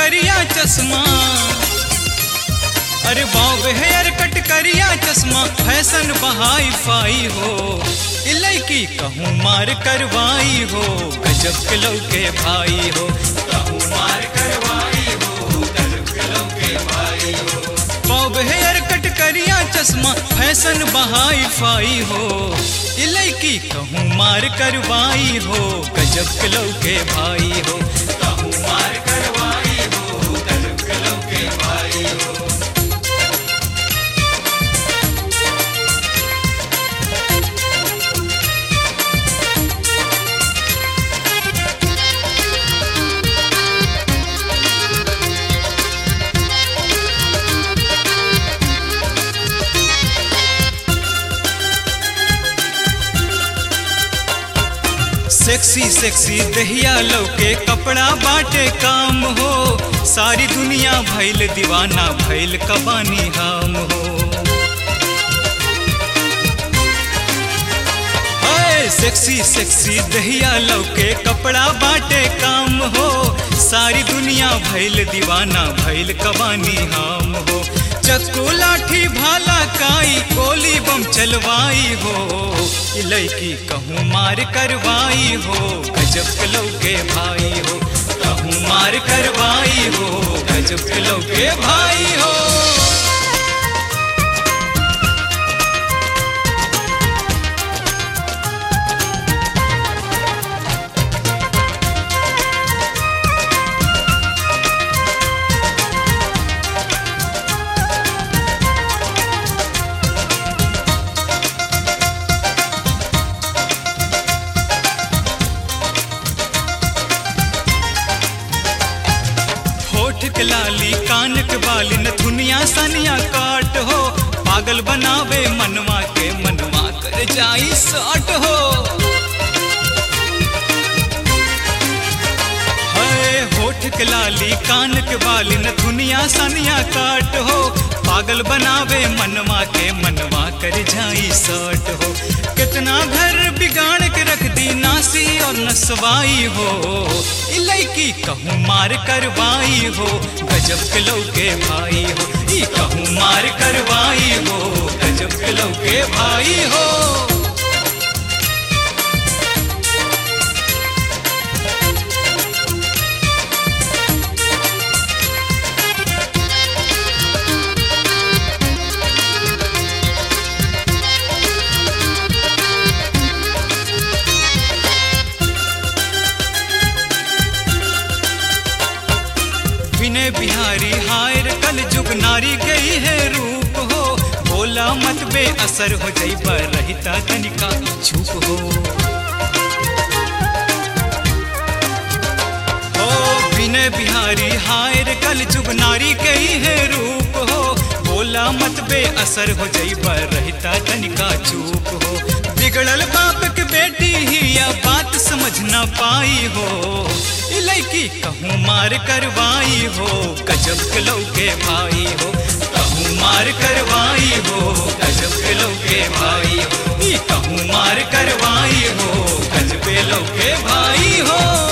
करिया चश्मा, अरे बॉब हेयर कट करिया चश्मा, फैशन बहाई फाई हो, इलाकी कहूँ मार करवाई हो, गजब के लौके भाई हो, कहूँ मार करवाई हो, गजब के लौके भाई हो। बॉब हेयर कट करिया चश्मा, फैशन बहाई फाई हो, इलाकी कहूँ मार करवाई हो, गजब के लौके भाई हो, कहूँ मार करवाई हो, गजब के लौके भाई हो। सेक्सी सेक्सी दहिया लौके कपड़ा बाटे काम हो, सारी दुनिया भइल दीवाना भइल कबानी हम हो। सेक्सी सेक्सी दहिया लौके कपड़ा बाटे काम हो, सारी दुनिया भइल दीवाना भइल कबानी हम हो। चक्कू लाठी भाला काई गोली बम चलवाई हो, इलाकी कहूँ मार करवाई हो, गजब के लौके भाई हो, कहूँ मार करवाई हो, गजब के लौके भाई हो। के लाली कान के बाली नथुनिया सनिया काट हो, पागल बनावे मनवा के मनवा कर जाई साट हो। होठ के लाली कान के बाली नथुनिया सनिया काट हो, पागल बनावे मनवा के मनवा कर जाई साट हो। कितना घर बिगाड़ के रख दी नासी और नसवाई हो, इलाकी कहूँ मार करवाई हो, गजब के लौके भाई हो, ई कहूँ मार करवाई हो, गजब के लौके भाई हो। विनय बिहारी हायर कल जुग नारी गई है रूप हो, बोला मत बे असर हो जाई पर रहता तनिका चुप हो। विनय बिहारी हायर कल जुग नारी गई है रूप हो, बोला मत बे असर हो जाई पर रहता तनिका चुप हो। बिगड़ल बाप के बेटी ही या बात समझ ना पाई हो, इलाकी कहूँ मार करवाई हो, गजब के लौके भाई हो, कहूँ मार करवाई हो, गजब के लौके भाई हो, कहूँ मार करवाई हो, गजब के लौके भाई हो।